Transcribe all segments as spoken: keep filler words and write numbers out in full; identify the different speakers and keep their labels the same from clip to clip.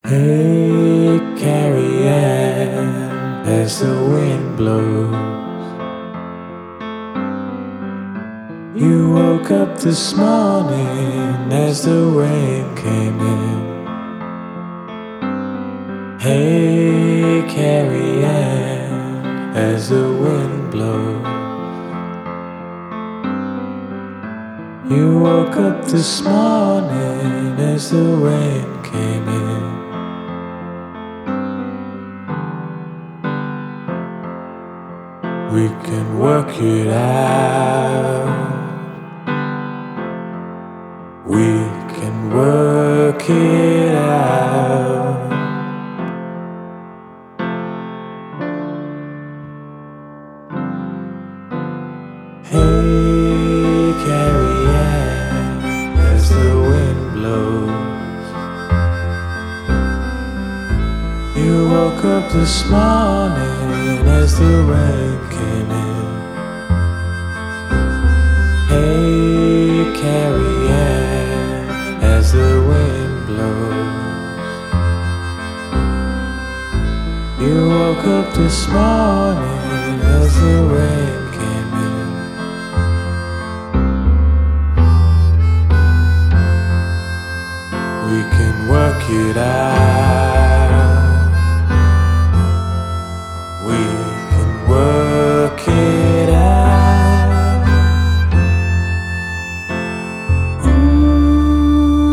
Speaker 1: Hey, Carrie Ann, as the wind blows, you woke up this morning as the rain came in. Hey, Carrie Ann, as the wind blows, you woke up this morning as the rain came in. We can work it out. We can work it out. Hey, Carrie Ann, as the wind blows, you woke up this morning as the rain came in. Hey, Carrie Ann, as the wind blows, you woke up this morning as the rain came in. We can work it out. We can work it out. Ooh.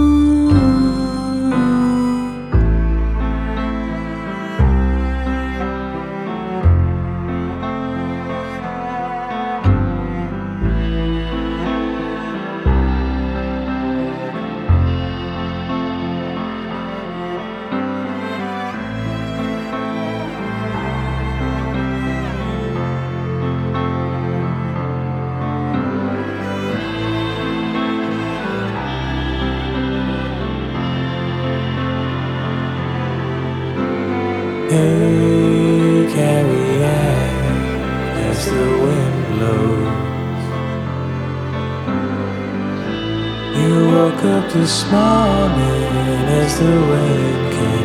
Speaker 1: Hey, Carrie Ann, as the wind blows, you woke up this morning as the rain came.